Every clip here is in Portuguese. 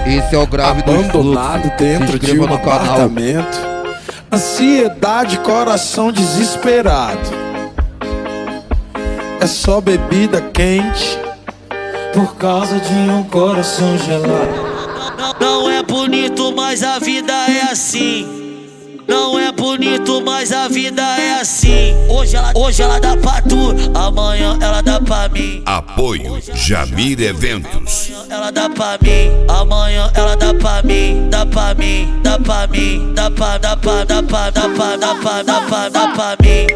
Esse é o grave do abandonado dentro de um apartamento. Ansiedade, coração desesperado. É só bebida quente por causa de um coração gelado. Não é bonito, mas a vida é assim. Não é bonito, mas a vida é assim. Hoje ela dá pra tu, amanhã ela dá pra mim. Apoio Jamir Eventos. Amanhã ela dá pra mim, amanhã ela dá pra mim, dá pra mim, dá pra mim, dá pra mim.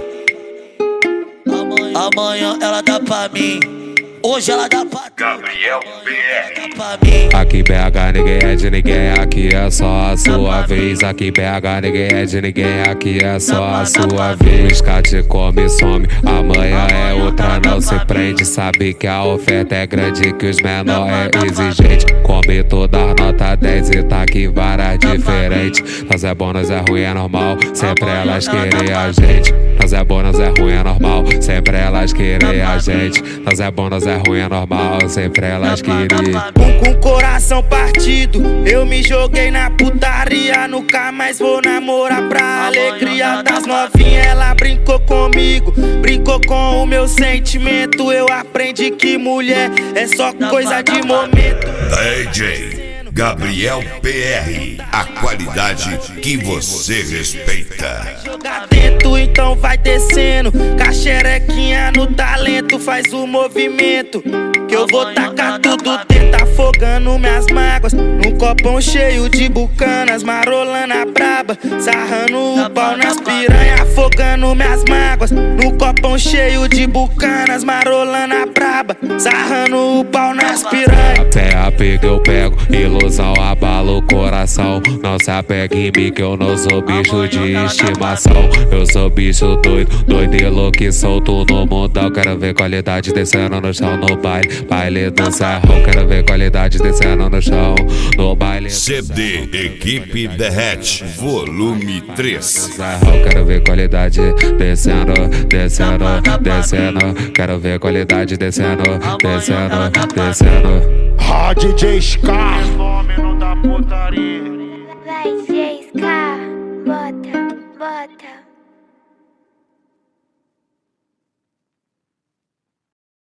Amanhã ela dá pra mim. Hoje ela dá pra Gabriel PR. Aqui BH ninguém é de ninguém, aqui é só a sua vez. Aqui BH ninguém é de ninguém, aqui é só a sua vez. Cate come, some, amanhã é outra, não se prende. Sabe que a oferta é grande, que os menor é exigente. Come toda nota 10 e tá aqui várias diferentes. Nós é bom, nós é ruim, é normal, sempre elas querem a gente. Nós é bom, nós é ruim, é normal, sempre elas querem a gente. Nós é bom, nós é ruim, é normal, sempre elas querem. Com coração partido, eu me joguei na putaria. Nunca mais vou namorar pra alegria das novinhas. Ela brincou comigo, brincou com o meu sentimento. Eu aprendi que mulher é só coisa de momento. DJ Gabriel PR, a qualidade que você respeita. Joga dentro, então vai descendo. Caxerequinha no talento, faz o movimento que eu vou tacar tudo dentro, afogando minhas mágoas. Num copão cheio de bucanas, marolando a braba, sarrando o pau nas piranha, afogando minhas mágoas. Num copão cheio de bucanas, marolando a braba, sarrando o pau nas piranha. Cê apega, eu pego, ilusão abala o coração. Não se apega em mim que eu não sou bicho de estimação. Eu sou bicho doido, doido e louco e solto no mundão. Quero ver qualidade descendo no chão no baile, baile do serrão. Quero ver qualidade descendo no chão no baile. CD Equipe Derrete, volume 3. Serrão, quero ver qualidade descendo, descendo, descendo. Quero ver qualidade descendo, descendo, descendo. DJ Scar.